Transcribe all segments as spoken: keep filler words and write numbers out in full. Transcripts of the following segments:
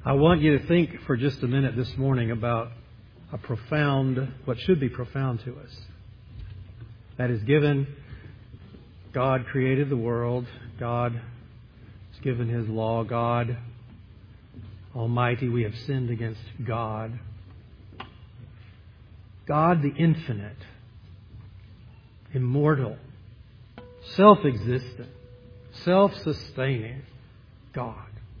I want you to think for just a minute this morning about a profound, what should be profound to us. That is, given God created the world, God has given His law, God Almighty, we have sinned against God. God the infinite, immortal, self-existent, self-sustaining God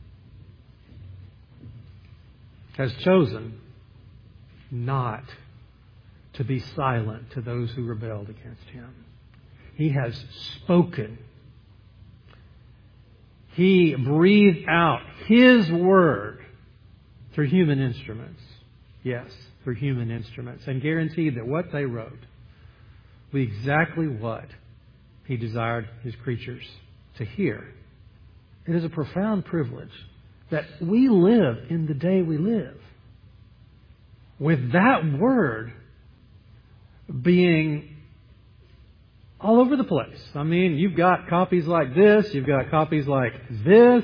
has chosen not to be silent to those who rebelled against Him. He has spoken. He breathed out His Word through human instruments. Yes, through human instruments. And guaranteed that what they wrote was exactly what He desired His creatures to hear. It is a profound privilege that we live in the day we live with that Word being all over the place. I mean, you've got copies like this, you've got copies like this.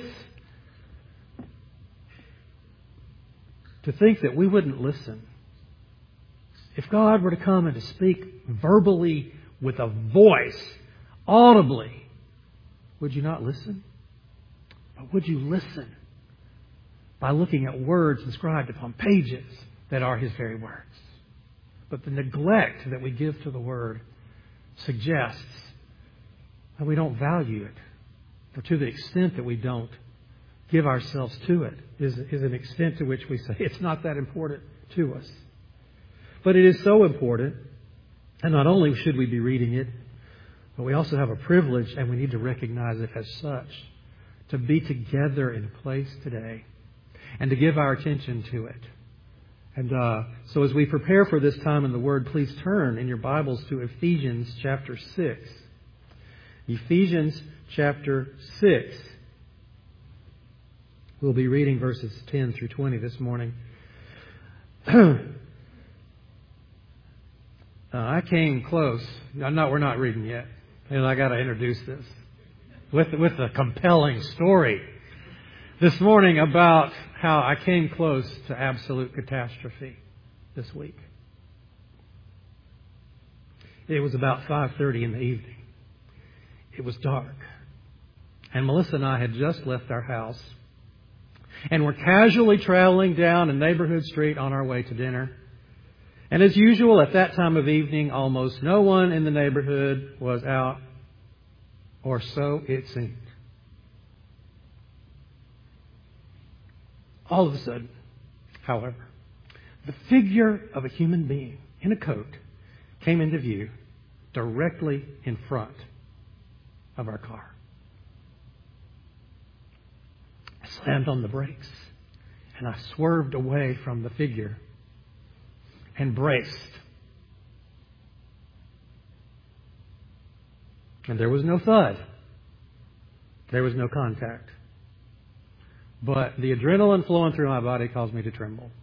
To think that we wouldn't listen. If God were to come and to speak verbally with a voice, audibly, would you not listen? But would you listen by looking at words inscribed upon pages that are His very words? But the neglect that we give to the Word suggests that we don't value it. Or to the extent that we don't give ourselves to it is, is an extent to which we say it's not that important to us. But it is so important. And not only should we be reading it, but we also have a privilege, and we need to recognize it as such, to be together in a place today and to give our attention to it. And uh, so as we prepare for this time in the Word, please turn in your Bibles to Ephesians chapter six. Ephesians chapter six. We'll be reading verses ten through twenty this morning. uh, I came close. No, we're not reading yet. And I got to introduce this with with a compelling story this morning about how I came close to absolute catastrophe this week. It was about five thirty in the evening. It was dark. And Melissa and I had just left our house and were casually traveling down a neighborhood street on our way to dinner. And as usual, at that time of evening, almost no one in the neighborhood was out, or so it seemed. All of a sudden, however, the figure of a human being in a coat came into view directly in front of our car. I slammed on the brakes and I swerved away from the figure and braced. And there was no thud. There was no contact. But the adrenaline flowing through my body caused me to tremble.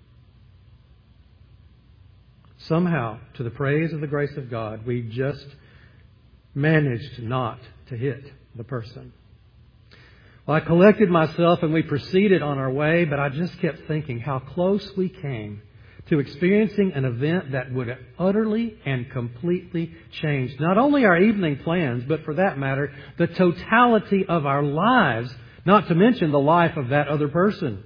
Somehow, to the praise of the grace of God, we just managed not to hit the person. Well, I collected myself and we proceeded on our way, but I just kept thinking how close we came to experiencing an event that would have utterly and completely changed not only our evening plans, but for that matter, the totality of our lives, not to mention the life of that other person.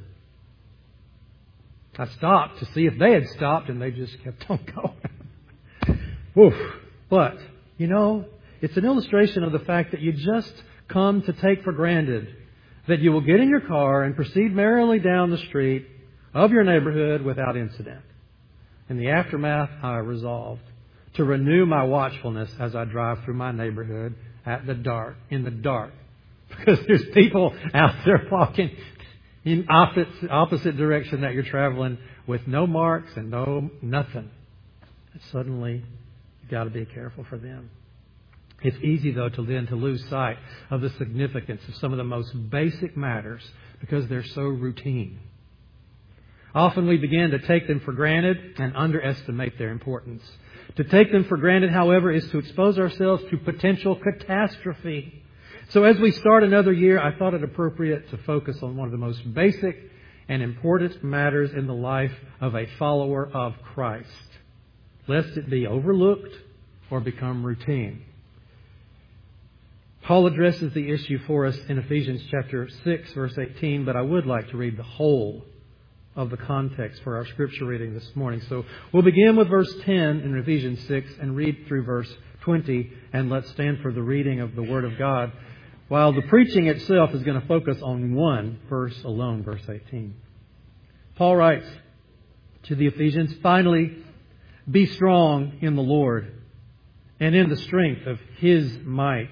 I stopped to see if they had stopped, and they just kept on going. Woof. But, you know, it's an illustration of the fact that you just come to take for granted that you will get in your car and proceed merrily down the street of your neighborhood without incident. In the aftermath, I resolved to renew my watchfulness as I drive through my neighborhood at the dark, in the dark. Because there's people out there walking in opposite, opposite direction that you're traveling with no marks and no nothing. And suddenly, you've got to be careful for them. It's easy, though, to then to lose sight of the significance of some of the most basic matters because they're so routine. Often we begin to take them for granted and underestimate their importance. To take them for granted, however, is to expose ourselves to potential catastrophe. So as we start another year, I thought it appropriate to focus on one of the most basic and important matters in the life of a follower of Christ, lest it be overlooked or become routine. Paul addresses the issue for us in Ephesians chapter six, verse eighteen, but I would like to read the whole of the context for our scripture reading this morning. So we'll begin with verse ten in Ephesians six and read through verse twenty, and let's stand for the reading of the Word of God, while the preaching itself is going to focus on one verse alone, verse eighteen. Paul writes to the Ephesians, "Finally, be strong in the Lord and in the strength of His might.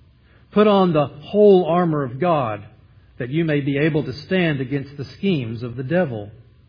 Put on the whole armor of God, that you may be able to stand against the schemes of the devil.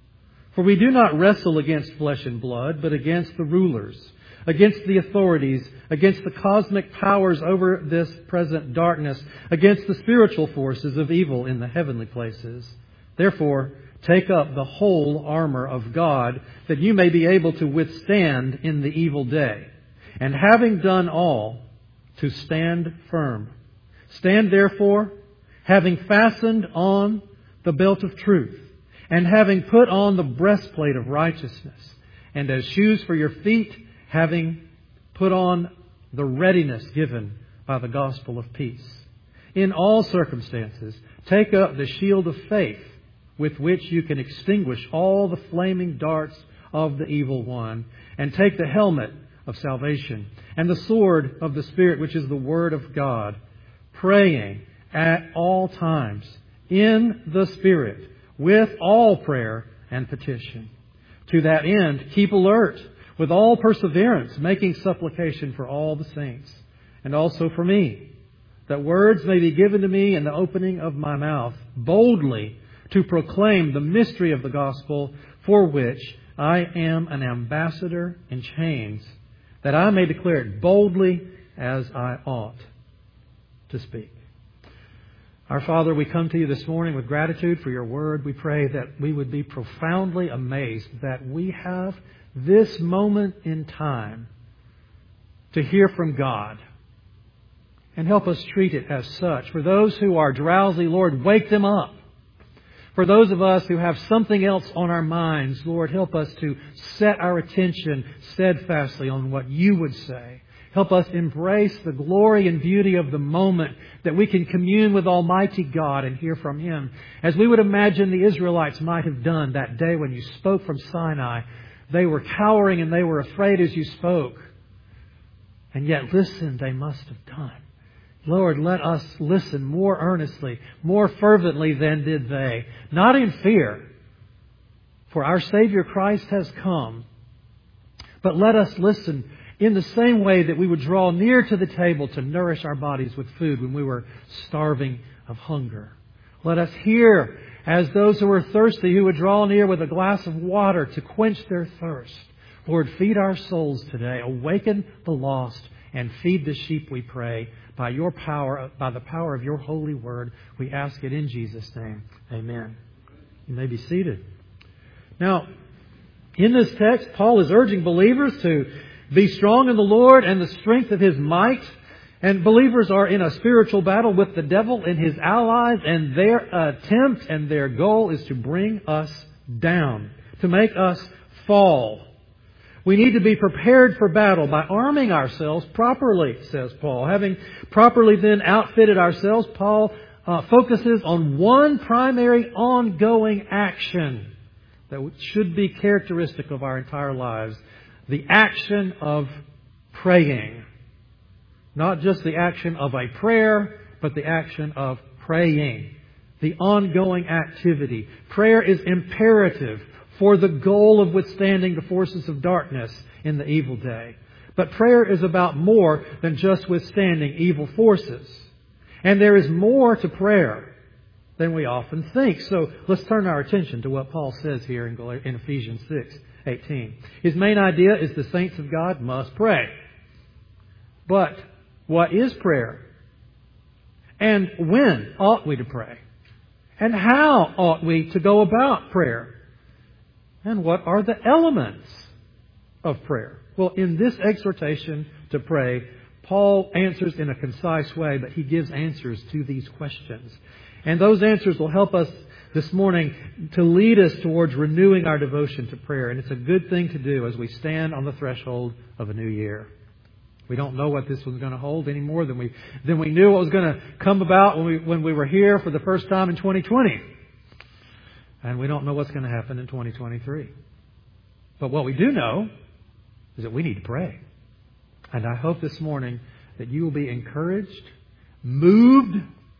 For we do not wrestle against flesh and blood, but against the rulers, against the authorities, against the cosmic powers over this present darkness, against the spiritual forces of evil in the heavenly places. Therefore, take up the whole armor of God, that you may be able to withstand in the evil day. And having done all, to stand firm. Stand therefore, having fastened on the belt of truth, and having put on the breastplate of righteousness, and as shoes for your feet, having put on the readiness given by the gospel of peace. In all circumstances, take up the shield of faith, with which you can extinguish all the flaming darts of the evil one, and take the helmet of salvation, and the sword of the Spirit, which is the Word of God, praying at all times in the Spirit with all prayer and petition. To that end, keep alert with all perseverance, making supplication for all the saints, and also for me, that words may be given to me in the opening of my mouth, boldly to proclaim the mystery of the gospel, for which I am an ambassador in chains, that I may declare it boldly as I ought to speak." Our Father, we come to you this morning with gratitude for your word. We pray that we would be profoundly amazed that we have this moment in time to hear from God. And help us treat it as such. For those who are drowsy, Lord, wake them up. For those of us who have something else on our minds, Lord, help us to set our attention steadfastly on what you would say. Help us embrace the glory and beauty of the moment, that we can commune with Almighty God and hear from Him, as we would imagine the Israelites might have done that day when you spoke from Sinai. They were cowering and they were afraid as you spoke. And yet listen, they must have done. Lord, let us listen more earnestly, more fervently than did they. Not in fear, for our Savior Christ has come. But let us listen in the same way that we would draw near to the table to nourish our bodies with food when we were starving of hunger. Let us hear as those who are thirsty, who would draw near with a glass of water to quench their thirst. Lord, feed our souls today. Awaken the lost and feed the sheep, we pray, by your power, by the power of your holy word. We ask it in Jesus' name. Amen. You may be seated. Now, in this text, Paul is urging believers to be strong in the Lord and the strength of His might. And believers are in a spiritual battle with the devil and his allies, and their attempt and their goal is to bring us down, to make us fall. We need to be prepared for battle by arming ourselves properly, says Paul. Having properly then outfitted ourselves, Paul uh, focuses on one primary ongoing action that should be characteristic of our entire lives. The action of praying. Not just the action of a prayer, but the action of praying. The ongoing activity. Prayer is imperative for the goal of withstanding the forces of darkness in the evil day. But prayer is about more than just withstanding evil forces. And there is more to prayer than we often think. So let's turn our attention to what Paul says here in Ephesians six eighteen. His main idea is the saints of God must pray. But what is prayer? And when ought we to pray? And how ought we to go about prayer? And what are the elements of prayer? Well, in this exhortation to pray, Paul answers in a concise way, but he gives answers to these questions. And those answers will help us this morning to lead us towards renewing our devotion to prayer. And it's a good thing to do as we stand on the threshold of a new year. We don't know what this was going to hold any more than we than we knew what was going to come about when we when we were here for the first time in twenty twenty. And we don't know what's going to happen in twenty twenty-three. But what we do know is that we need to pray. And I hope this morning that you will be encouraged, moved,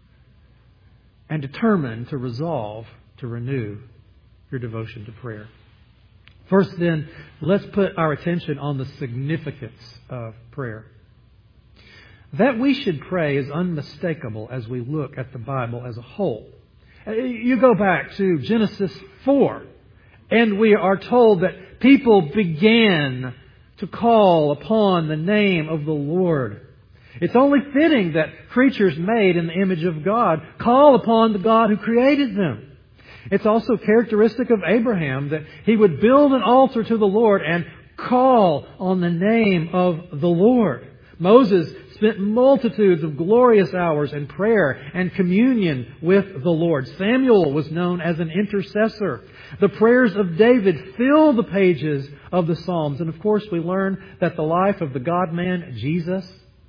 and determined to resolve to renew your devotion to prayer. First then, let's put our attention on the significance of prayer. That we should pray is unmistakable as we look at the Bible as a whole. You go back to Genesis four, and we are told that people began to call upon the name of the Lord. It's only fitting that creatures made in the image of God call upon the God who created them. It's also characteristic of Abraham that he would build an altar to the Lord and call on the name of the Lord. Moses spent multitudes of glorious hours in prayer and communion with the Lord. Samuel was known as an intercessor. The prayers of David fill the pages of the Psalms. And of course we learn that the life of the God-man Jesus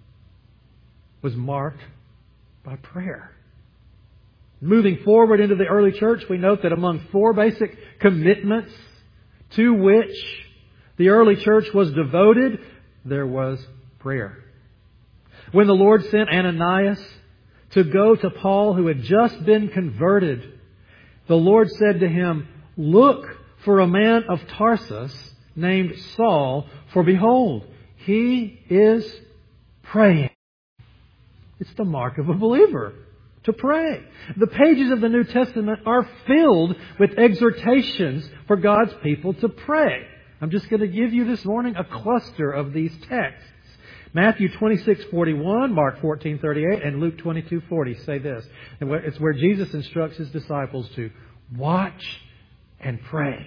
was marked by prayer. Moving forward into the early church, we note that among four basic commitments to which the early church was devoted, there was prayer. When the Lord sent Ananias to go to Paul, who had just been converted, the Lord said to him, "Look for a man of Tarsus named Saul, for behold, he is praying." It's the mark of a believer to pray. The pages of the New Testament are filled with exhortations for God's people to pray. I'm just going to give you this morning a cluster of these texts. Matthew twenty-six forty-one, Mark fourteen thirty-eight, and Luke twenty-two forty say this. And it's where Jesus instructs His disciples to watch and pray.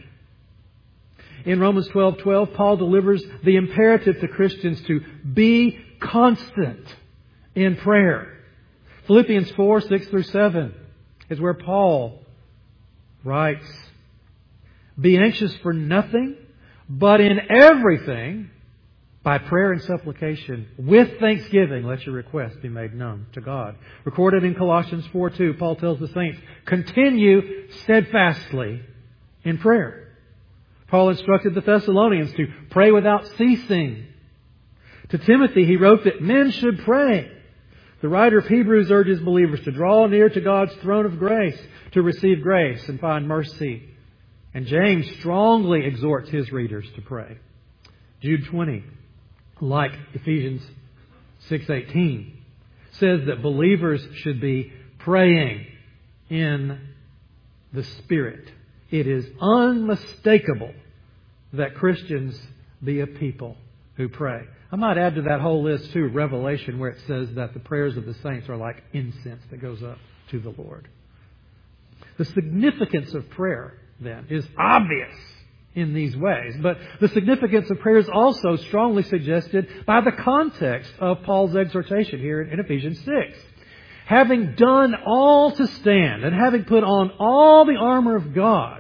In Romans twelve twelve, Paul delivers the imperative to Christians to be constant in prayer. Philippians four six through seven is where Paul writes, "Be anxious for nothing, but in everything, by prayer and supplication, with thanksgiving, let your requests be made known to God." Recorded in Colossians four two, Paul tells the saints, continue steadfastly in prayer. Paul instructed the Thessalonians to pray without ceasing. To Timothy, he wrote that men should pray. The writer of Hebrews urges believers to draw near to God's throne of grace, to receive grace and find mercy. And James strongly exhorts his readers to pray. Jude twenty, like Ephesians six eighteen, says that believers should be praying in the Spirit. It is unmistakable that Christians be a people who pray. I might add to that whole list too, Revelation, where it says that the prayers of the saints are like incense that goes up to the Lord. The significance of prayer, then, is obvious in these ways. But the significance of prayer is also strongly suggested by the context of Paul's exhortation here in Ephesians six. Having done all to stand and having put on all the armor of God,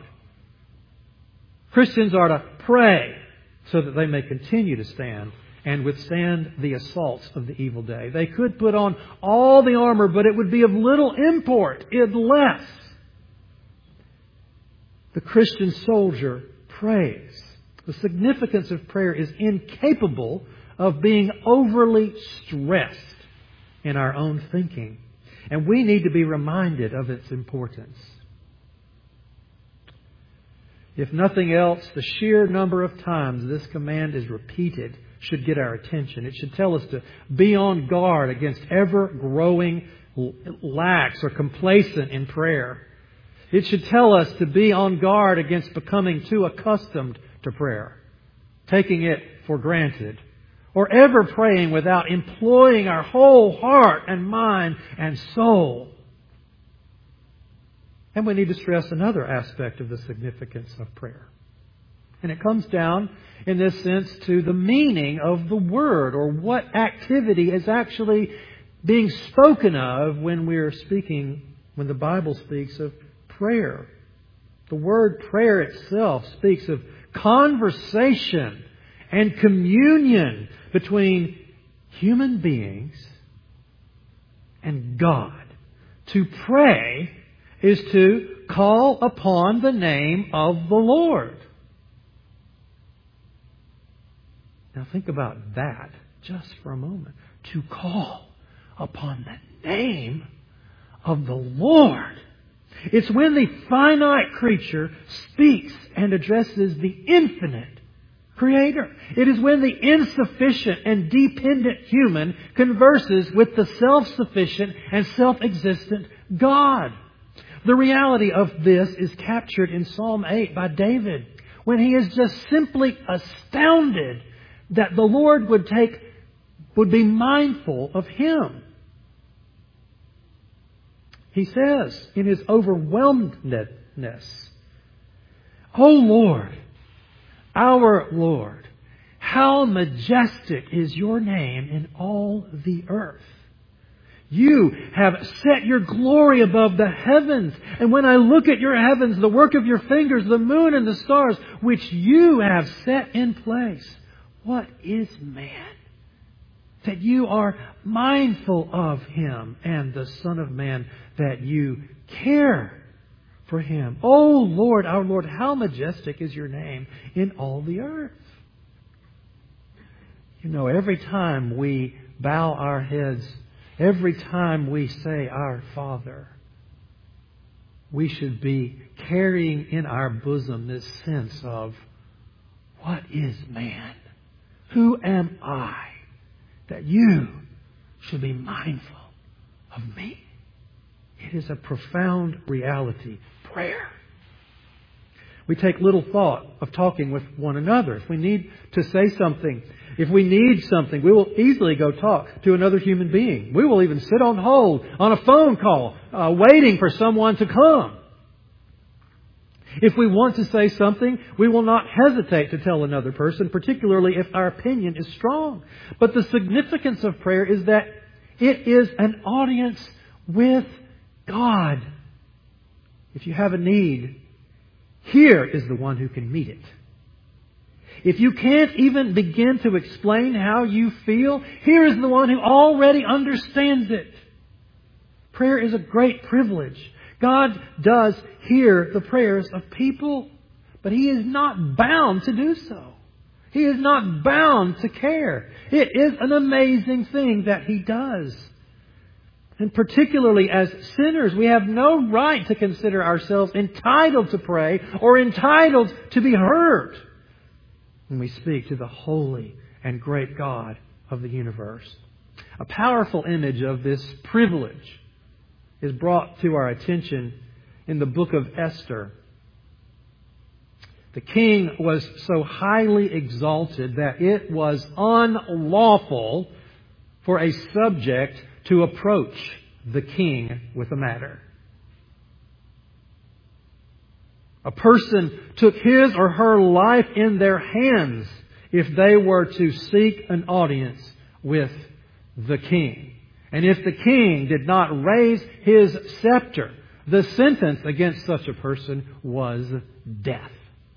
Christians are to pray so that they may continue to stand and withstand the assaults of the evil day. They could put on all the armor, but it would be of little import unless the Christian soldier prays. The significance of prayer is incapable of being overly stressed in our own thinking. And we need to be reminded of its importance. If nothing else, the sheer number of times this command is repeated should get our attention. It should tell us to be on guard against ever-growing lax or complacent in prayer. It should tell us to be on guard against becoming too accustomed to prayer, taking it for granted, or ever praying without employing our whole heart and mind and soul. And we need to stress another aspect of the significance of prayer. And it comes down, in this sense, to the meaning of the word, or what activity is actually being spoken of when we're speaking, when the Bible speaks of prayer. The word prayer itself speaks of conversation and communion between human beings and God. To pray is to call upon the name of the Lord. Now think about that just for a moment. To call upon the name of the Lord. It's when the finite creature speaks and addresses the infinite Creator. It is when the insufficient and dependent human converses with the self-sufficient and self-existent God. The reality of this is captured in Psalm eight by David, when he is just simply astounded that the Lord would take, would be mindful of him. He says in his overwhelmedness, "O Lord, our Lord, how majestic is your name in all the earth. You have set your glory above the heavens. And when I look at your heavens, the work of your fingers, the moon and the stars, which you have set in place, what is man that you are mindful of him, and the Son of Man that you care for him? O Lord, our Lord, how majestic is your name in all the earth." You know, every time we bow our heads, every time we say, "Our Father," we should be carrying in our bosom this sense of, what is man? Who am I that you should be mindful of me? It is a profound reality. Prayer. We take little thought of talking with one another. If we need to say something, if we need something, we will easily go talk to another human being. We will even sit on hold on a phone call, uh, waiting for someone to come. If we want to say something, we will not hesitate to tell another person, particularly if our opinion is strong. But the significance of prayer is that it is an audience with God. If you have a need, here is the one who can meet it. If you can't even begin to explain how you feel, here is the one who already understands it. Prayer is a great privilege. God does hear the prayers of people, but He is not bound to do so. He is not bound to care. It is an amazing thing that He does. And particularly as sinners, we have no right to consider ourselves entitled to pray or entitled to be heard when we speak to the holy and great God of the universe. A powerful image of this privilege is brought to our attention in the book of Esther. The king was so highly exalted that it was unlawful for a subject to approach the king with a matter. A person took his or her life in their hands if they were to seek an audience with the king. And if the king did not raise his scepter, the sentence against such a person was death.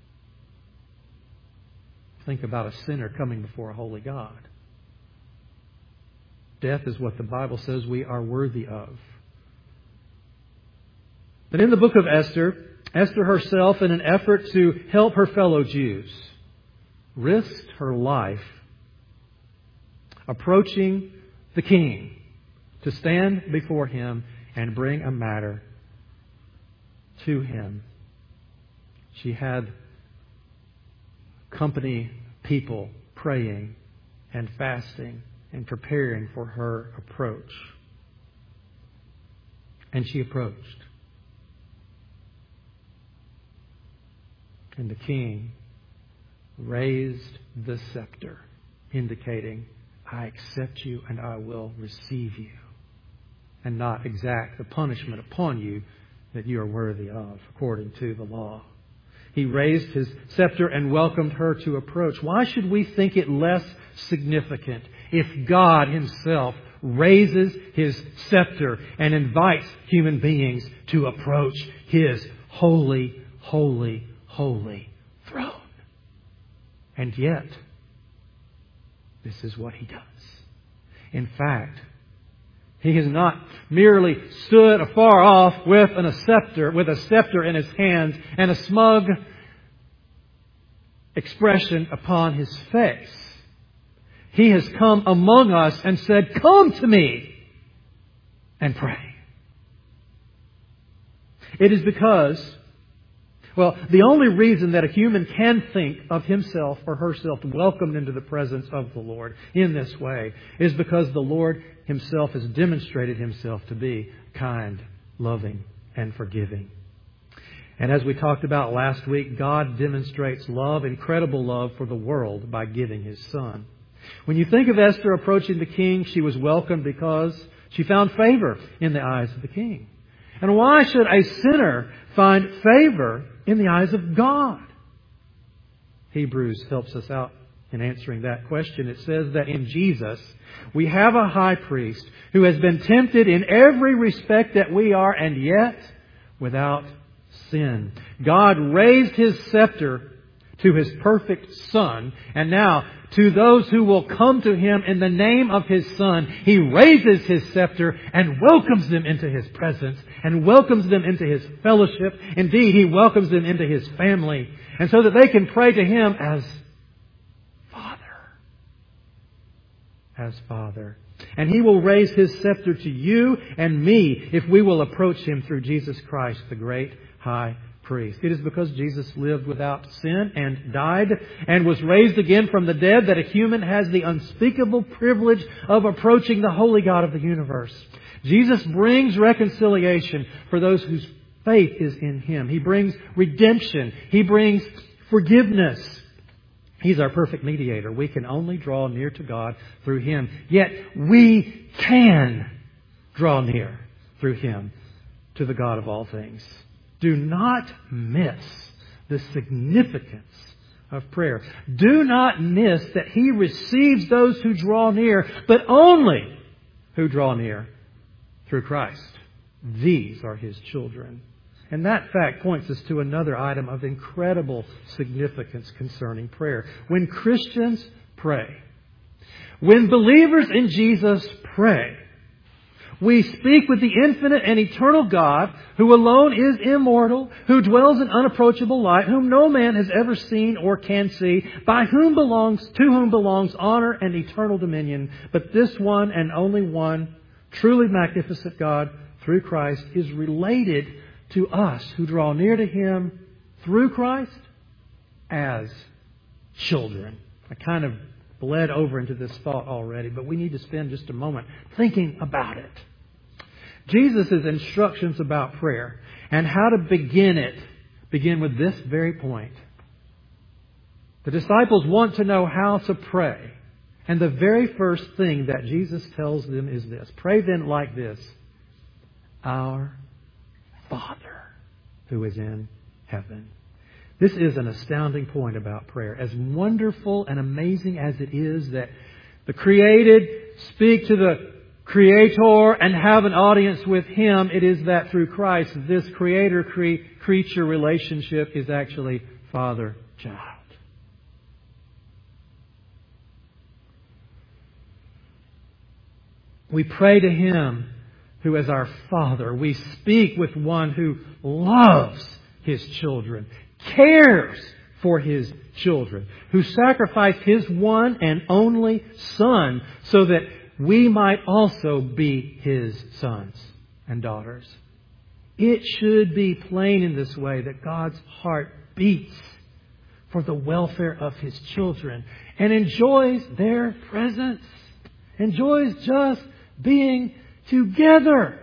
Think about a sinner coming before a holy God. Death is what the Bible says we are worthy of. But in the book of Esther, Esther herself, in an effort to help her fellow Jews, risked her life approaching the king to stand before him and bring a matter to him. She had company people praying and fasting and preparing for her approach. And she approached. And the king raised the scepter, indicating, I accept you and I will receive you, and not exact the punishment upon you that you are worthy of, according to the law. He raised his scepter and welcomed her to approach. Why should we think it less significant if God Himself raises His scepter and invites human beings to approach His holy, holy, holy throne. And yet, this is what He does. In fact, He has not merely stood afar off with a scepter, with a scepter in His hands and a smug expression upon His face. He has come among us and said, "Come to me and pray." It is because, well, the only reason that a human can think of himself or herself welcomed into the presence of the Lord in this way is because the Lord Himself has demonstrated Himself to be kind, loving, and forgiving. And as we talked about last week, God demonstrates love, incredible love for the world by giving His Son. When you think of Esther approaching the king, she was welcomed because she found favor in the eyes of the king. And why should a sinner find favor in the eyes of God? Hebrews helps us out in answering that question. It says that in Jesus we have a high priest who has been tempted in every respect that we are, and yet without sin. God raised His scepter to His perfect Son, and now to those who will come to Him in the name of His Son, He raises His scepter and welcomes them into His presence and welcomes them into His fellowship. Indeed, He welcomes them into His family, and so that they can pray to Him as Father. As Father. And He will raise His scepter to you and me if we will approach Him through Jesus Christ, the great high priest. It is because Jesus lived without sin and died and was raised again from the dead that a human has the unspeakable privilege of approaching the holy God of the universe. Jesus brings reconciliation for those whose faith is in Him. He brings redemption. He brings forgiveness. He's our perfect mediator. We can only draw near to God through Him. Yet we can draw near through Him to the God of all things. Do not miss the significance of prayer. Do not miss that He receives those who draw near, but only who draw near through Christ. These are His children. And that fact points us to another item of incredible significance concerning prayer. When Christians pray, when believers in Jesus pray, we speak with the infinite and eternal God, who alone is immortal, who dwells in unapproachable light, whom no man has ever seen or can see, by whom belongs, to whom belongs honor and eternal dominion. But this one and only one, truly magnificent God, through Christ, is related to us who draw near to Him through Christ as children. I kind of bled over into this thought already, but we need to spend just a moment thinking about it. Jesus' instructions about prayer and how to begin it begin with this very point. The disciples want to know how to pray. And the very first thing that Jesus tells them is this. Pray then like this. Our Father who is in heaven. This is an astounding point about prayer. As wonderful and amazing as it is that the created speak to the Creator and have an audience with Him, it is that through Christ, this Creator-creature relationship is actually father-child. We pray to Him who is our Father. We speak with one who loves His children, cares for His children, who sacrificed His one and only Son so that we might also be His sons and daughters. It should be plain in this way that God's heart beats for the welfare of His children and enjoys their presence, enjoys just being together.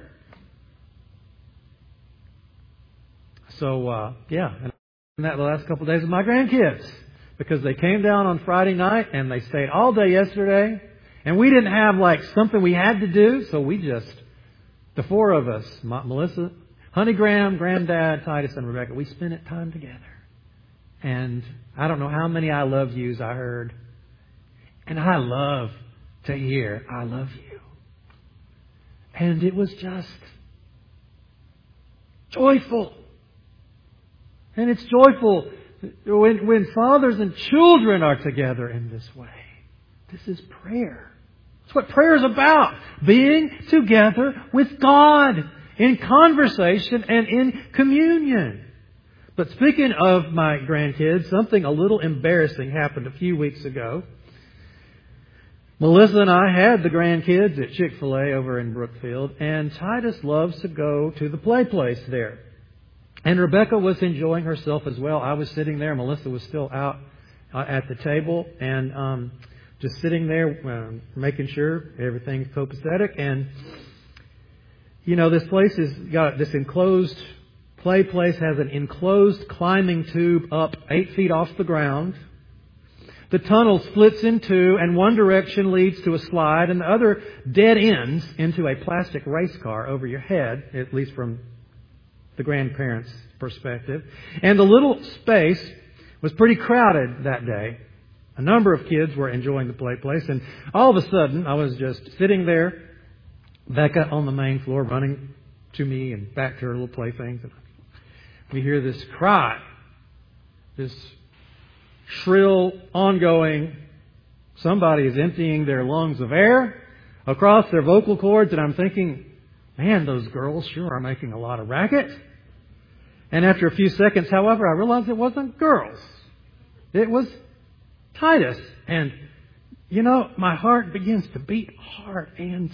So, uh, yeah, and that the last couple of days with my grandkids, because they came down on Friday night and they stayed all day yesterday. And we didn't have like something we had to do, so we just, the four of us, Melissa, Honey Graham, Granddad, Titus, and Rebecca, we spent it time together. And I don't know how many I love yous I heard. And I love to hear, I love you. And it was just joyful. And it's joyful when, when fathers and children are together in this way. This is prayer. That's what prayer is about. Being together with God in conversation and in communion. But speaking of my grandkids, something a little embarrassing happened a few weeks ago. Melissa and I had the grandkids at Chick-fil-A over in Brookfield, and Titus loves to go to the play place there. And Rebecca was enjoying herself as well. I was sitting there. Melissa was still out uh, at the table and um, just sitting there uh, making sure everything's copacetic. And, you know, this place has got this enclosed play place, has an enclosed climbing tube up eight feet off the ground. The tunnel splits in two, and one direction leads to a slide, and the other dead ends into a plastic race car over your head, at least from the grandparents' perspective. And the little space was pretty crowded that day. A number of kids were enjoying the play place, and all of a sudden, I was just sitting there, Becca on the main floor, running to me and back to her little playthings, and we hear this cry, this shrill, ongoing, somebody is emptying their lungs of air across their vocal cords, and I'm thinking, man, those girls sure are making a lot of racket. And after a few seconds, however, I realized it wasn't girls. It was Titus. And, you know, my heart begins to beat hard, and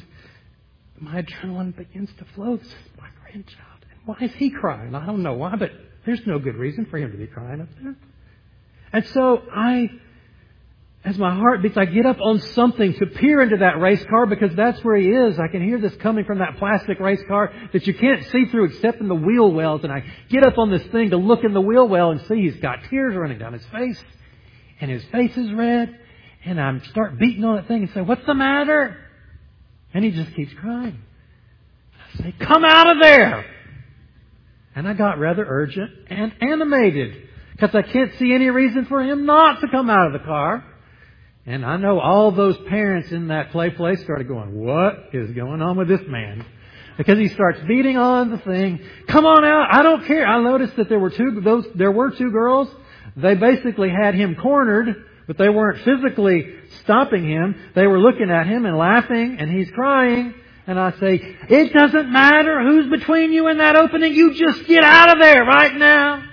my adrenaline begins to flow. This is my grandchild. And why is he crying? I don't know why, but there's no good reason for him to be crying up there. And so I, as my heart beats, I get up on something to peer into that race car, because that's where he is. I can hear this coming from that plastic race car that you can't see through except in the wheel wells. And I get up on this thing to look in the wheel well and see he's got tears running down his face. And his face is red. And I start beating on that thing and say, "What's the matter?" And he just keeps crying. I say, "Come out of there!" And I got rather urgent and animated, because I can't see any reason for him not to come out of the car. And I know all those parents in that play place started going, "What is going on with this man?" Because he starts beating on the thing. "Come on out. I don't care." I noticed that there were two, those, there were two girls. They basically had him cornered, but they weren't physically stopping him. They were looking at him and laughing, and he's crying. And I say, "It doesn't matter who's between you and that opening. You just get out of there right now."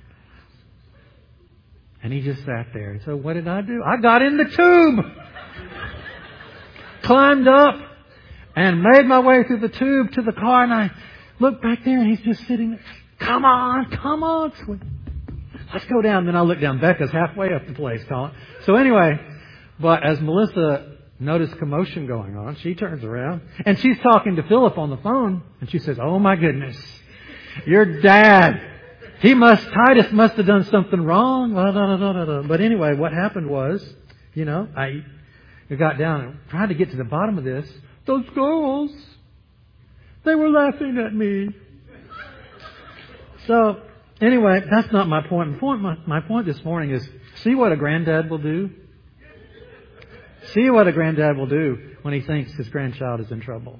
And he just sat there. And so what did I do? I got in the tube, climbed up, and made my way through the tube to the car. And I looked back there, and he's just sitting there. "Come on, come on. Let's go down." Then I look down. Becca's halfway up the place, Colin. So anyway, but as Melissa noticed commotion going on, she turns around, and she's talking to Philip on the phone. And she says, "Oh my goodness, your dad. He must, Titus must have done something wrong." But anyway, what happened was, you know, I got down and tried to get to the bottom of this. Those girls, they were laughing at me. So anyway, that's not my point. My point, my, my point this morning is, see what a granddad will do? See what a granddad will do when he thinks his grandchild is in trouble.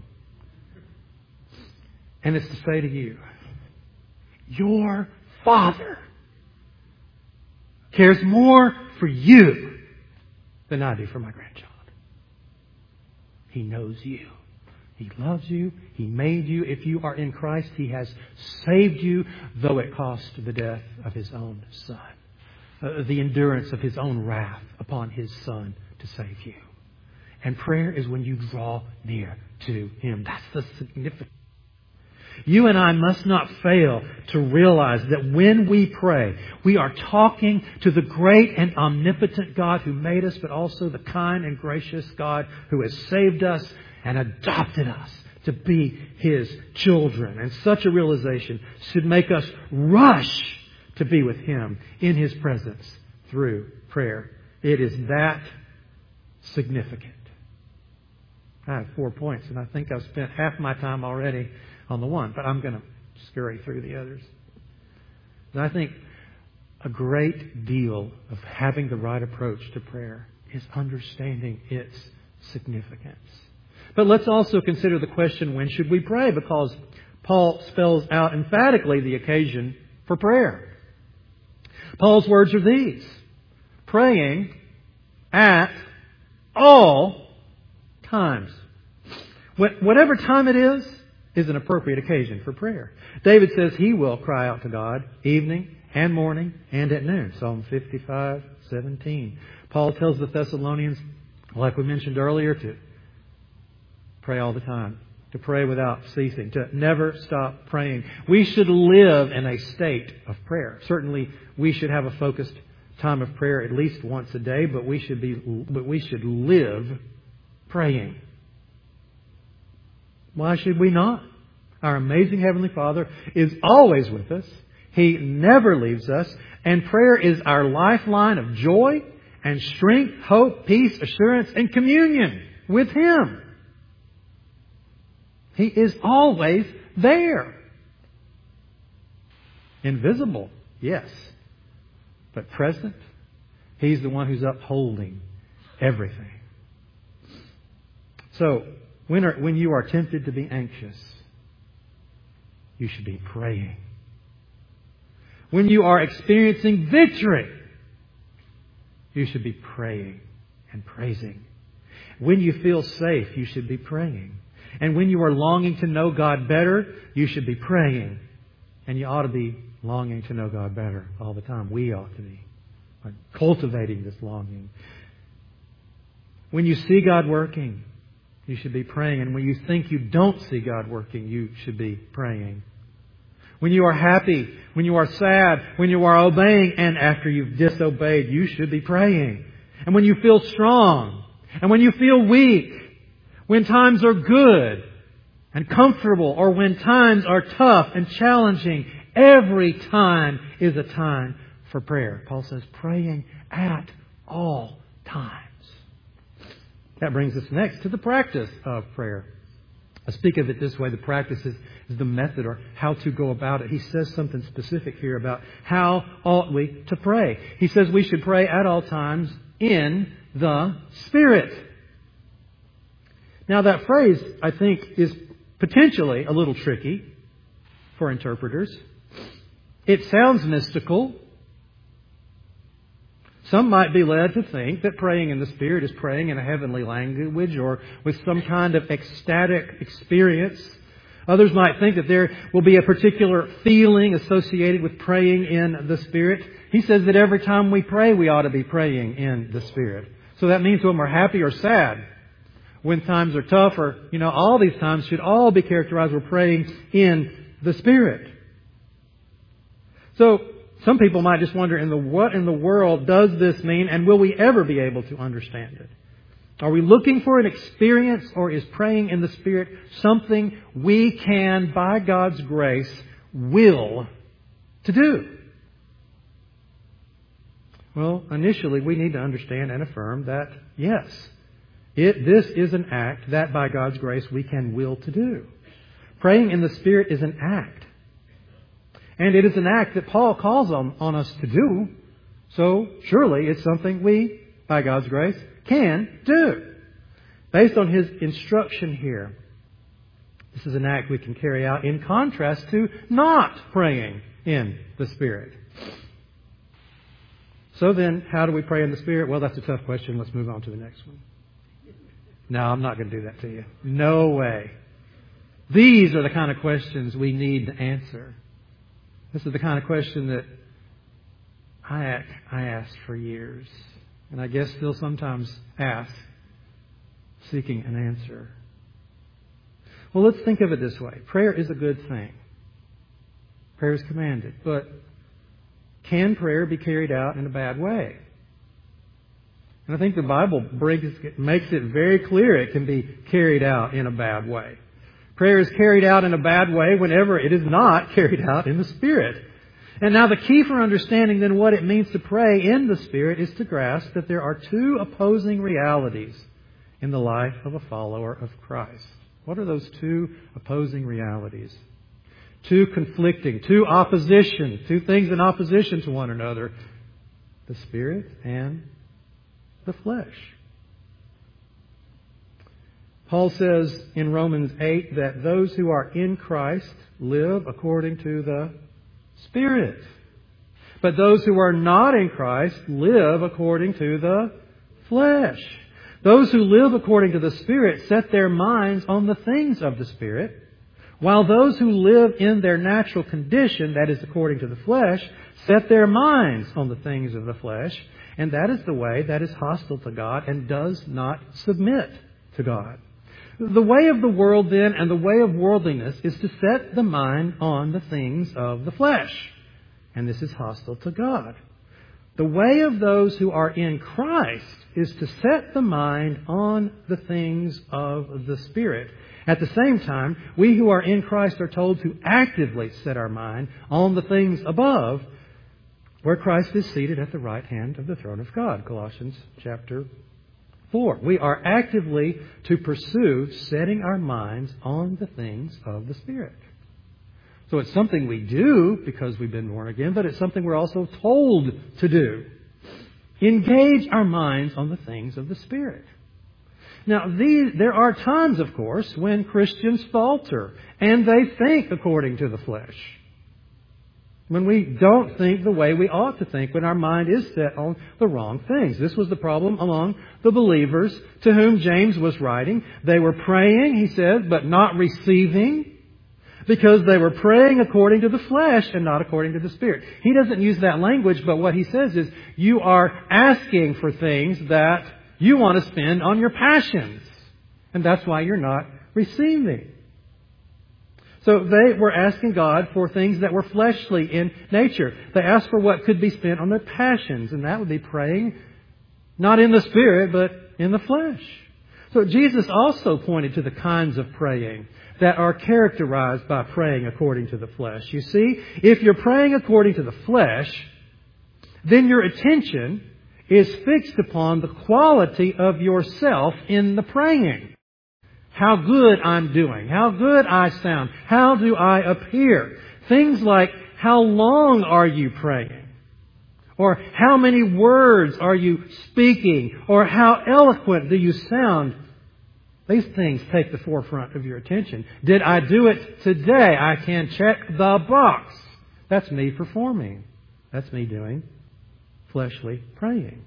And it's to say to you, your Father cares more for you than I do for my grandchild. He knows you. He loves you. He made you. If you are in Christ, He has saved you, though it cost the death of His own Son. Uh, the endurance of His own wrath upon His Son to save you. And prayer is when you draw near to Him. That's the significance. You and I must not fail to realize that when we pray, we are talking to the great and omnipotent God who made us, but also the kind and gracious God who has saved us and adopted us to be His children. And such a realization should make us rush to be with Him in His presence through prayer. It is that significant. I have four points, and I think I've spent half my time already on the one, but I'm going to scurry through the others. And I think a great deal of having the right approach to prayer is understanding its significance. But let's also consider the question, when should we pray? Because Paul spells out emphatically the occasion for prayer. Paul's words are these: praying at all times. Whatever time it is, is an appropriate occasion for prayer. David says he will cry out to God evening and morning and at noon. Psalm fifty-five seventeen. Paul tells the Thessalonians, like we mentioned earlier, to pray all the time, to pray without ceasing, to never stop praying. We should live in a state of prayer. Certainly, we should have a focused time of prayer at least once a day, but we should be, but we should live praying. Why should we not? Our amazing Heavenly Father is always with us. He never leaves us. And prayer is our lifeline of joy and strength, hope, peace, assurance, and communion with Him. He is always there. Invisible, yes. But present, He's the one who's upholding everything. So, when, are, when you are tempted to be anxious, you should be praying. When you are experiencing victory, you should be praying and praising. When you feel safe, you should be praying. And when you are longing to know God better, you should be praying. And you ought to be longing to know God better all the time. We ought to be cultivating this longing. When you see God working, you should be praying. And when you think you don't see God working, you should be praying. When you are happy, when you are sad, when you are obeying, and after you've disobeyed, you should be praying. And when you feel strong, and when you feel weak, when times are good and comfortable, or when times are tough and challenging, every time is a time for prayer. Paul says, praying at all times. That brings us next to the practice of prayer. I speak of it this way: the practice is, is the method, or how to go about it. He says something specific here about how ought we to pray. He says we should pray at all times in the Spirit. Now that phrase, I think, is potentially a little tricky for interpreters. It sounds mystical. Some might be led to think that praying in the Spirit is praying in a heavenly language or with some kind of ecstatic experience. Others might think that there will be a particular feeling associated with praying in the Spirit. He says that every time we pray, we ought to be praying in the Spirit. So that means when we're happy or sad, when times are tough, or, you know, all these times should all be characterized with praying in the Spirit. So, some people might just wonder, in the what in the world does this mean, and will we ever be able to understand it? Are we looking for an experience, or is praying in the Spirit something we can, by God's grace, will to do? Well, initially we need to understand and affirm that, yes, it, this is an act that by God's grace we can will to do. Praying in the Spirit is an act. And it is an act that Paul calls on, on us to do. So surely it's something we, by God's grace, can do. Based on his instruction here, this is an act we can carry out in contrast to not praying in the Spirit. So then, how do we pray in the Spirit? Well, that's a tough question. Let's move on to the next one. No, I'm not going to do that to you. No way. These are the kind of questions we need to answer. This is the kind of question that I I asked for years, and I guess still sometimes ask, seeking an answer. Well, let's think of it this way. Prayer is a good thing. Prayer is commanded. But can prayer be carried out in a bad way? And I think the Bible brings, makes it very clear it can be carried out in a bad way. Prayer is carried out in a bad way whenever it is not carried out in the Spirit. And now the key for understanding then what it means to pray in the Spirit is to grasp that there are two opposing realities in the life of a follower of Christ. What are those two opposing realities? Two conflicting, two opposition, two things in opposition to one another. The Spirit and the flesh. Paul says in Romans eight that those who are in Christ live according to the Spirit. But those who are not in Christ live according to the flesh. Those who live according to the Spirit set their minds on the things of the Spirit, while those who live in their natural condition, that is according to the flesh, set their minds on the things of the flesh, and that is the way that is hostile to God and does not submit to God. The way of the world then and the way of worldliness is to set the mind on the things of the flesh. And this is hostile to God. The way of those who are in Christ is to set the mind on the things of the Spirit. At the same time, we who are in Christ are told to actively set our mind on the things above, where Christ is seated at the right hand of the throne of God. Colossians chapter four. We are actively to pursue setting our minds on the things of the Spirit. So it's something we do because we've been born again, but it's something we're also told to do. Engage our minds on the things of the Spirit. Now, these, there are times, of course, when Christians falter and they think according to the flesh. When we don't think the way we ought to think, when our mind is set on the wrong things. This was the problem among the believers to whom James was writing. They were praying, he said, but not receiving, because they were praying according to the flesh and not according to the Spirit. He doesn't use that language, but what he says is, you are asking for things that you want to spend on your passions. And that's why you're not receiving. So they were asking God for things that were fleshly in nature. They asked for what could be spent on their passions. And that would be praying not in the Spirit, but in the flesh. So Jesus also pointed to the kinds of praying that are characterized by praying according to the flesh. You see, if you're praying according to the flesh, then your attention is fixed upon the quality of yourself in the praying. How good I'm doing. How good I sound. How do I appear? Things like, how long are you praying? Or how many words are you speaking? Or how eloquent do you sound? These things take the forefront of your attention. Did I do it today? I can check the box. That's me performing. That's me doing fleshly praying.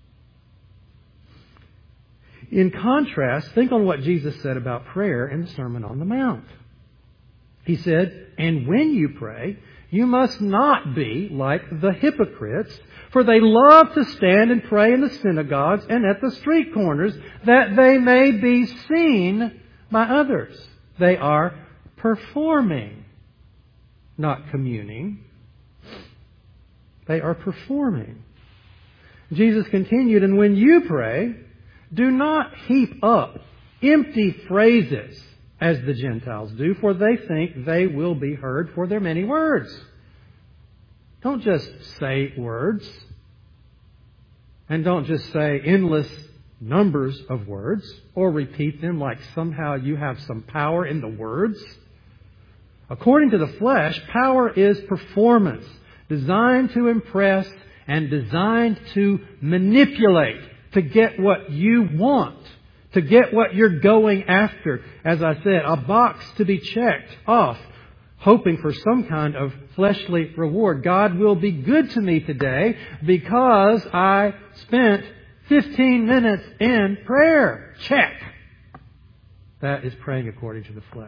In contrast, think on what Jesus said about prayer in the Sermon on the Mount. He said, and when you pray, you must not be like the hypocrites, for they love to stand and pray in the synagogues and at the street corners, that they may be seen by others. They are performing, not communing. They are performing. Jesus continued, and when you pray, do not heap up empty phrases as the Gentiles do, for they think they will be heard for their many words. Don't just say words. And don't just say endless numbers of words or repeat them like somehow you have some power in the words. According to the flesh, power is performance, designed to impress and designed to manipulate, to get what you want, to get what you're going after. As I said, a box to be checked off, hoping for some kind of fleshly reward. God will be good to me today because I spent fifteen minutes in prayer. Check. That is praying according to the flesh.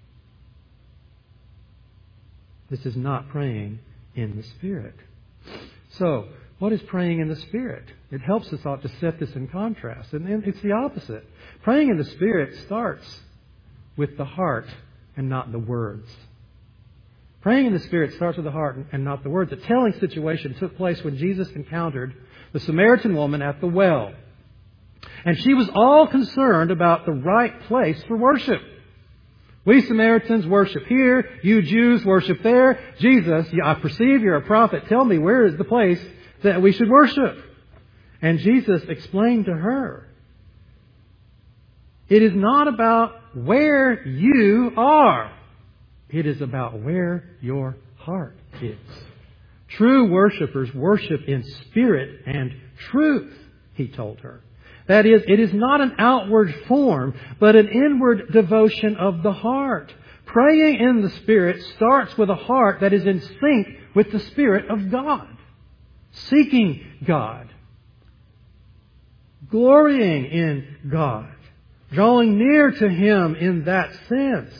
This is not praying in the Spirit. So, what is praying in the Spirit? It helps us out to set this in contrast. And it's the opposite. Praying in the Spirit starts with the heart and not the words. Praying in the Spirit starts with the heart and not the words. A telling situation took place when Jesus encountered the Samaritan woman at the well. And she was all concerned about the right place for worship. We Samaritans worship here. You Jews worship there. Jesus, I perceive you're a prophet. Tell me, where is the place that we should worship? And Jesus explained to her, it is not about where you are. It is about where your heart is. True worshipers worship in spirit and truth, he told her. That is, it is not an outward form, but an inward devotion of the heart. Praying in the Spirit starts with a heart that is in sync with the Spirit of God. Seeking God. Glorying in God. Drawing near to Him in that sense.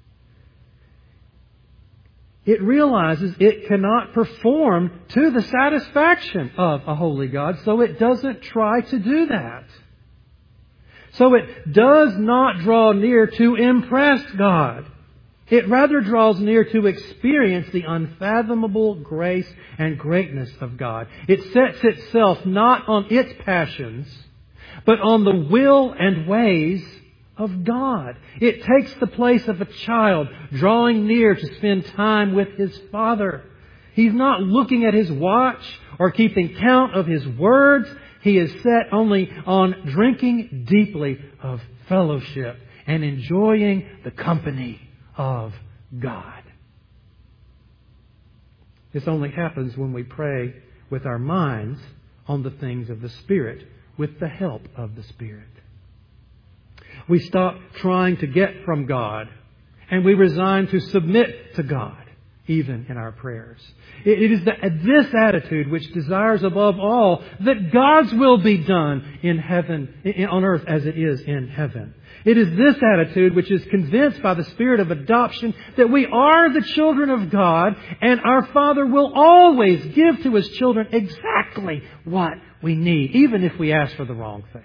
It realizes it cannot perform to the satisfaction of a holy God, so it doesn't try to do that. So it does not draw near to impress God. It rather draws near to experience the unfathomable grace and greatness of God. It sets itself not on its passions, but on the will and ways of God. It takes the place of a child drawing near to spend time with his Father. He's not looking at his watch or keeping count of his words. He is set only on drinking deeply of fellowship and enjoying the company of God. This only happens when we pray with our minds on the things of the Spirit, with the help of the Spirit. We stop trying to get from God, and we resign to submit to God, even in our prayers. It is the, this attitude which desires above all that God's will be done in heaven, on earth as it is in heaven. It is this attitude which is convinced by the Spirit of adoption that we are the children of God, and our Father will always give to His children exactly what we need, even if we ask for the wrong thing.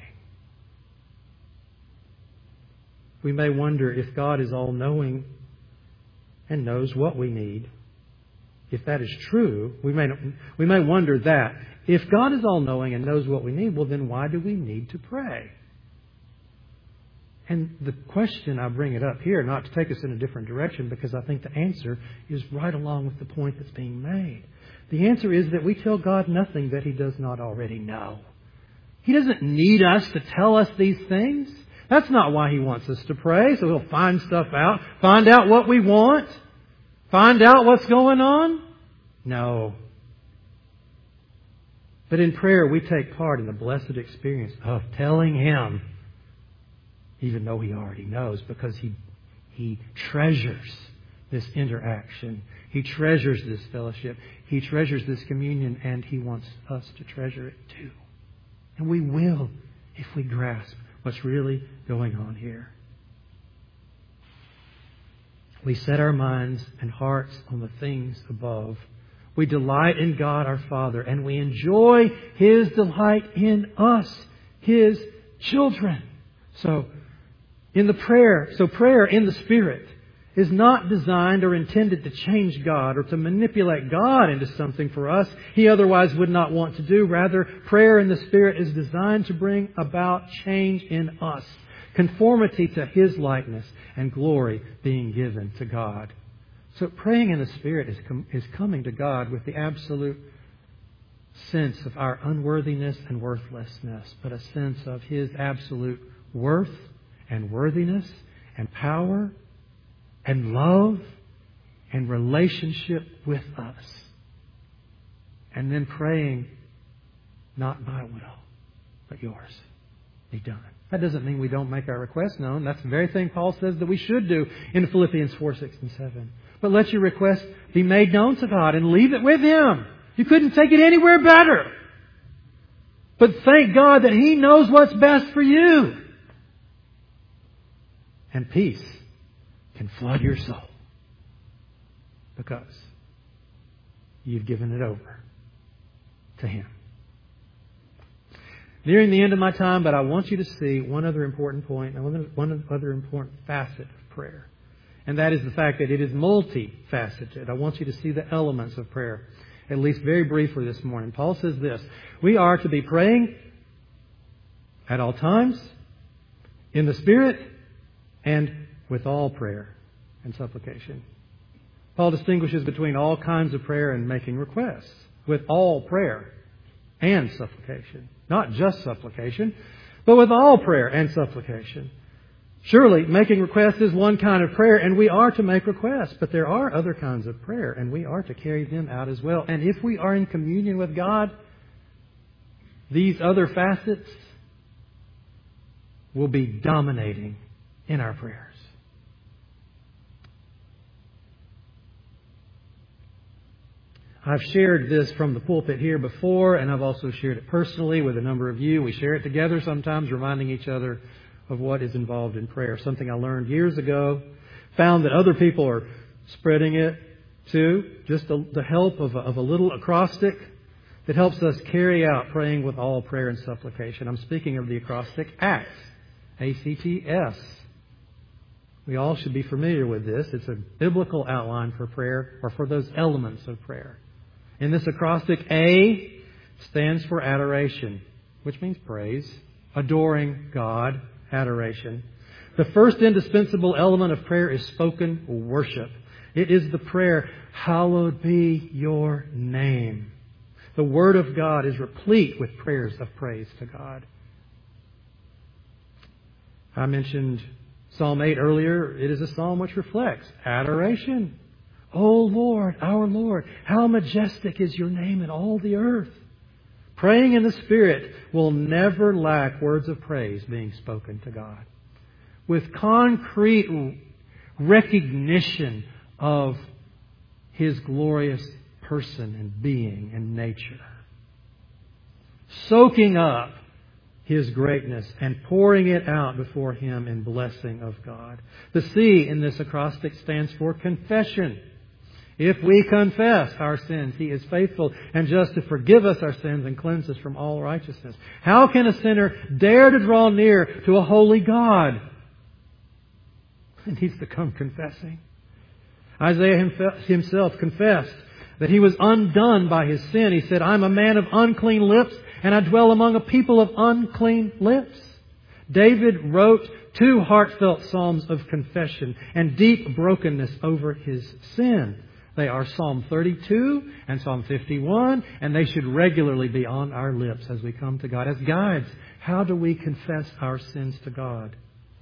We may wonder if God is all-knowing and knows what we need. If that is true, we may, we may wonder that. If God is all-knowing and knows what we need, well then why do we need to pray? And the question, I bring it up here, not to take us in a different direction, because I think the answer is right along with the point that's being made. The answer is that we tell God nothing that He does not already know. He doesn't need us to tell us these things. That's not why He wants us to pray, so we'll find stuff out, find out what we want, find out what's going on. No. But in prayer, we take part in the blessed experience of telling Him, even though He already knows, because He, He treasures this interaction. He treasures this fellowship. He treasures this communion, and He wants us to treasure it too. And we will if we grasp what's really going on here. We set our minds and hearts on the things above. We delight in God our Father, and we enjoy His delight in us, His children. So, in the prayer, so prayer in the Spirit is not designed or intended to change God or to manipulate God into something for us He otherwise would not want to do. Rather, prayer in the Spirit is designed to bring about change in us, conformity to His likeness, and glory being given to God. So praying in the Spirit is, com- is coming to God with the absolute sense of our unworthiness and worthlessness, but a sense of His absolute worth and worthiness and power and love and relationship with us. And then praying, not my will, but yours be done. That doesn't mean we don't make our requests known. That's the very thing Paul says that we should do in Philippians four, six, and seven. But let your request be made known to God and leave it with Him. You couldn't take it anywhere better. But thank God that He knows what's best for you. And peace can flood your soul because you've given it over to Him. Nearing the end of my time, but I want you to see one other important point, and one other important facet of prayer. And that is the fact that it is multifaceted. I want you to see the elements of prayer, at least very briefly this morning. Paul says this: we are to be praying at all times, in the Spirit, and with all prayer and supplication. Paul distinguishes between all kinds of prayer and making requests. With all prayer and supplication. Not just supplication, but with all prayer and supplication. Surely, making requests is one kind of prayer, and we are to make requests. But there are other kinds of prayer, and we are to carry them out as well. And if we are in communion with God, these other facets will be dominating in our prayers. I've shared this from the pulpit here before, and I've also shared it personally with a number of you. We share it together sometimes, reminding each other of what is involved in prayer. Something I learned years ago, found that other people are spreading it too. Just the, the help of a, of a little acrostic that helps us carry out praying with all prayer and supplication. I'm speaking of the acrostic ACTS, A C T S. We all should be familiar with this. It's a biblical outline for prayer, or for those elements of prayer. In this acrostic, A stands for adoration, which means praise, adoring God, adoration. The first indispensable element of prayer is spoken worship. It is the prayer, hallowed be your name. The Word of God is replete with prayers of praise to God. I mentioned Psalm eight earlier. It is a psalm which reflects adoration. O Lord, our Lord, how majestic is your name in all the earth. Praying in the Spirit will never lack words of praise being spoken to God, with concrete recognition of His glorious person and being and nature. Soaking up His greatness and pouring it out before Him in blessing of God. The C in this acrostic stands for confession. If we confess our sins, He is faithful and just to forgive us our sins and cleanse us from all righteousness. How can a sinner dare to draw near to a holy God? He needs to come confessing. Isaiah himself confessed that he was undone by his sin. He said, I'm a man of unclean lips, and I dwell among a people of unclean lips. David wrote two heartfelt psalms of confession and deep brokenness over his sin. They are Psalm thirty-two and Psalm fifty-one, and they should regularly be on our lips as we come to God as guides. How do we confess our sins to God?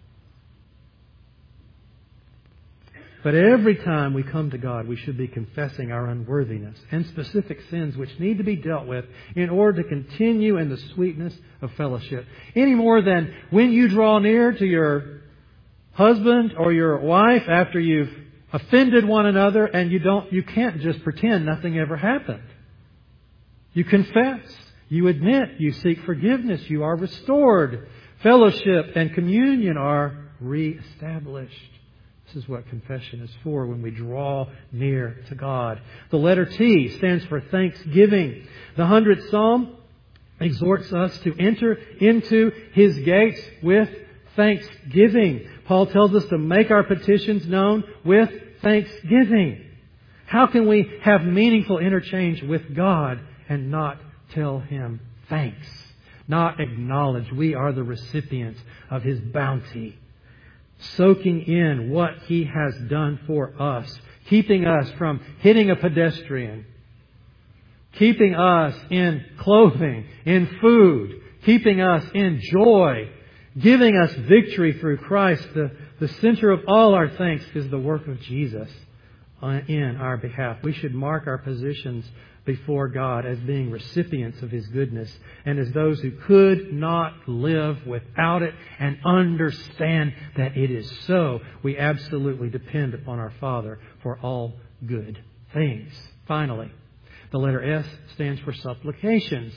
But every time we come to God, we should be confessing our unworthiness and specific sins which need to be dealt with in order to continue in the sweetness of fellowship. Any more than when you draw near to your husband or your wife after you've offended one another, and you don't, you can't just pretend nothing ever happened. You confess, you admit, you seek forgiveness, you are restored. Fellowship and communion are reestablished. This is what confession is for when we draw near to God. The letter T stands for thanksgiving. The hundredth Psalm exhorts us to enter into His gates with thanksgiving. Paul tells us to make our petitions known with thanksgiving. How can we have meaningful interchange with God and not tell Him thanks? Not acknowledge we are the recipients of His bounty. Soaking in what He has done for us. Keeping us from hitting a pedestrian. Keeping us in clothing, in food. Keeping us in joy. Giving us victory through Christ. The, the center of all our thanks is the work of Jesus in our behalf. We should mark our positions before God as being recipients of His goodness and as those who could not live without it and understand that it is so. We absolutely depend upon our Father for all good things. Finally, the letter S stands for supplications.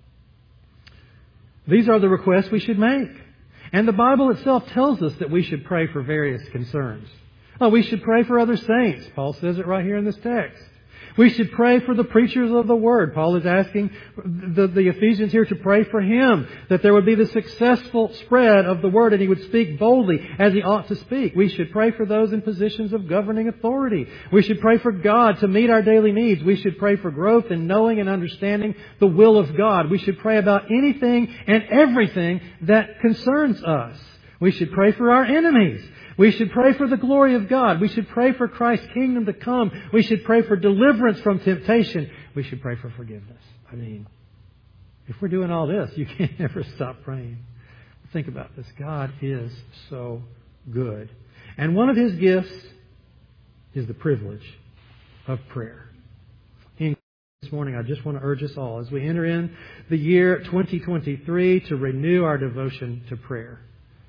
These are the requests we should make. And the Bible itself tells us that we should pray for various concerns. Oh, we should pray for other saints. Paul says it right here in this text. We should pray for the preachers of the Word. Paul is asking the, the Ephesians here to pray for him, that there would be the successful spread of the Word and he would speak boldly as he ought to speak. We should pray for those in positions of governing authority. We should pray for God to meet our daily needs. We should pray for growth in knowing and understanding the will of God. We should pray about anything and everything that concerns us. We should pray for our enemies. We should pray for the glory of God. We should pray for Christ's kingdom to come. We should pray for deliverance from temptation. We should pray for forgiveness. I mean, if we're doing all this, you can't ever stop praying. Think about this. God is so good. And one of His gifts is the privilege of prayer. In this morning, I just want to urge us all as we enter in the year twenty twenty-three to renew our devotion to prayer.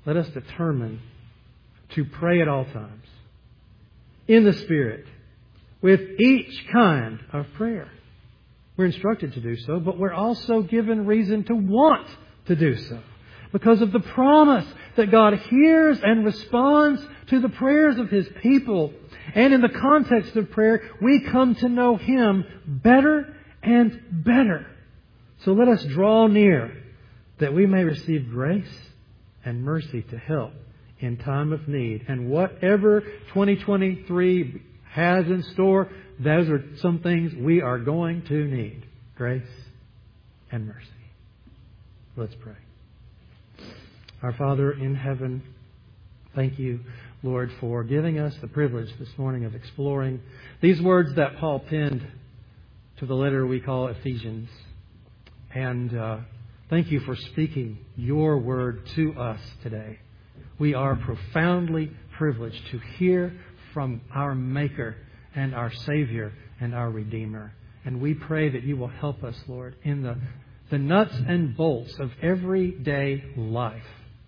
let us determine to pray at all times, in the Spirit, with each kind of prayer. We're instructed to do so, but we're also given reason to want to do so, because of the promise that God hears and responds to the prayers of His people. And in the context of prayer, we come to know Him better and better. So let us draw near that we may receive grace and mercy to help in time of need. And whatever twenty twenty-three has in store, those are some things we are going to need. Grace and mercy. Let's pray. Our Father in heaven, thank You, Lord, for giving us the privilege this morning of exploring these words that Paul penned to the letter we call Ephesians. And uh, thank You for speaking Your word to us today. We are profoundly privileged to hear from our Maker and our Savior and our Redeemer. And we pray that You will help us, Lord, in the, the nuts and bolts of everyday life,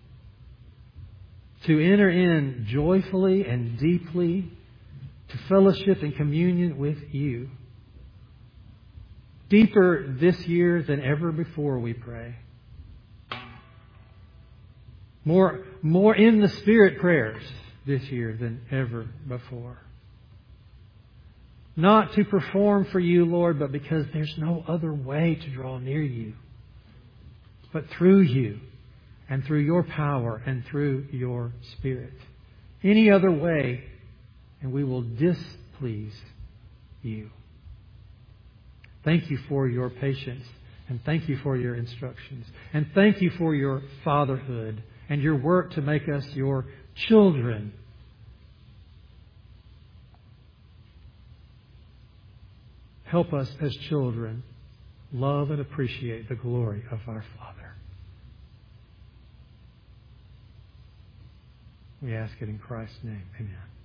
to enter in joyfully and deeply to fellowship and communion with You. Deeper this year than ever before, we pray. More, more in the Spirit prayers this year than ever before. Not to perform for You, Lord, but because there's no other way to draw near You, but through You and through Your power and through Your Spirit. Any other way, and we will displease You. Thank You for Your patience, and thank You for Your instructions, and thank You for Your fatherhood and Your work to make us Your children. Help us as children love and appreciate the glory of our Father. We ask it in Christ's name. Amen.